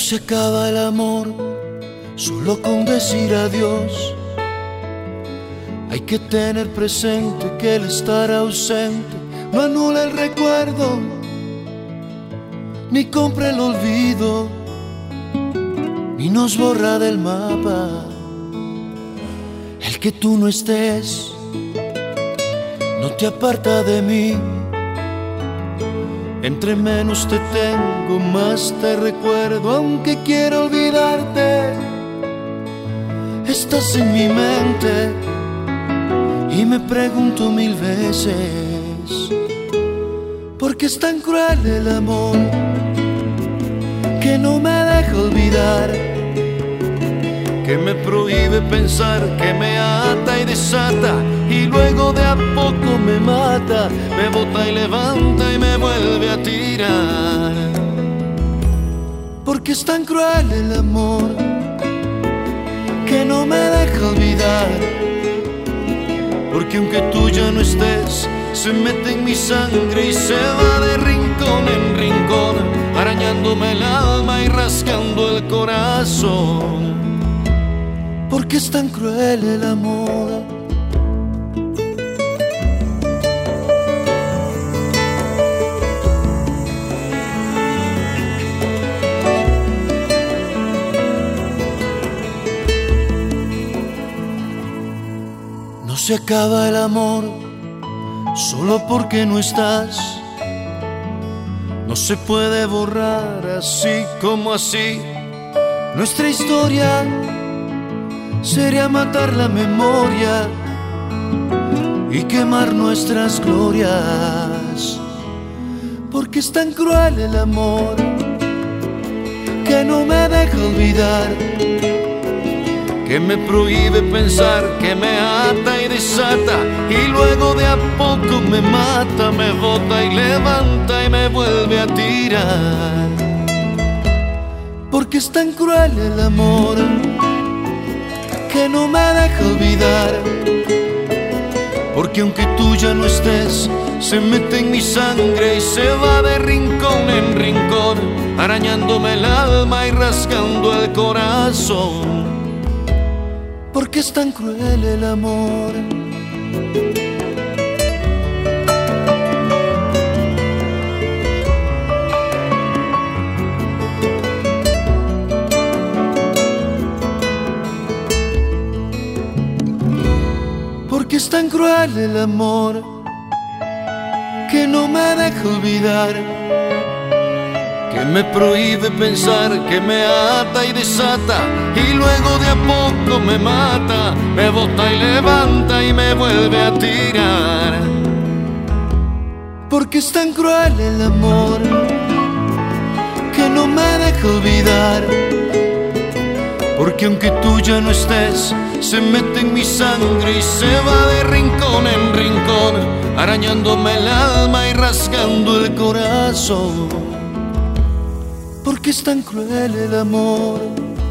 se acaba el amor solo con decir adiós. Hay que tener presente que el estar ausente no anula el recuerdo, ni compra el olvido, ni nos borra del mapa. El que tú no estés no te aparta de mí. Entre menos te tengo, más te recuerdo. Aunque quiero olvidarte, estás en mi mente y me pregunto mil veces: ¿por qué es tan cruel el amor que no me deja olvidar? Que me prohíbe pensar, que me ata y desata, y luego de a poco me mata, me bota y levanta y me vuelve a tirar. Porque es tan cruel el amor que no me deja olvidar. Porque aunque tú ya no estés, se mete en mi sangre y se va de rincón en rincón, arañándome el alma y rascando el corazón. Porque es tan cruel el amor. No se acaba el amor solo porque no estás. No se puede borrar así como así. Nuestra historia sería matar la memoria y quemar nuestras glorias. Porque es tan cruel el amor que no me deja olvidar, que me prohíbe pensar, que me ata y desata, y luego de a poco me mata, me bota y levanta y me vuelve a tirar. Porque es tan cruel el amor que no me deja olvidar. Porque aunque tú ya no estés, se mete en mi sangre y se va de rincón en rincón, arañándome el alma y rascando el corazón. Porque es tan cruel el amor. Porque es tan cruel el amor que no me deja olvidar, que me prohíbe pensar, que me ata y desata, y luego de a poco me mata, me bota y levanta y me vuelve a tirar. Porque es tan cruel el amor que no me deja olvidar. Porque aunque tú ya no estés, se mete en mi sangre y se va de rincón en rincón, arañándome el alma y rasgando el corazón. Porque es tan cruel el amor.